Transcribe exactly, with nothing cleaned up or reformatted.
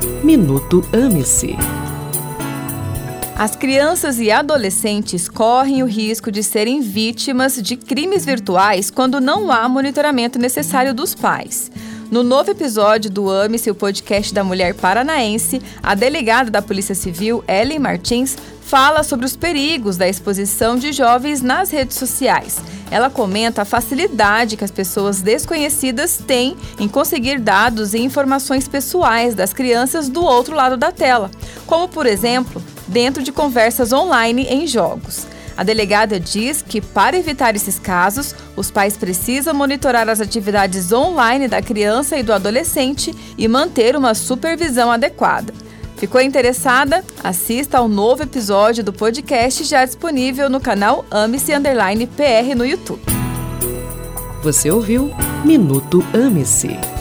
Minuto Ame-se. As crianças e adolescentes correm o risco de serem vítimas de crimes virtuais quando não há monitoramento necessário dos pais. No novo episódio do Ame-se, o podcast da mulher paranaense, a delegada da Polícia Civil, Ellen Martins, fala sobre os perigos da exposição de jovens nas redes sociais. Ela comenta a facilidade que as pessoas desconhecidas têm em conseguir dados e informações pessoais das crianças do outro lado da tela, como, por exemplo, dentro de conversas online em jogos. A delegada diz que, para evitar esses casos, os pais precisam monitorar as atividades online da criança e do adolescente e manter uma supervisão adequada. Ficou interessada? Assista ao novo episódio do podcast já disponível no canal Ame-se Underline P R no YouTube. Você ouviu Minuto Ame-se.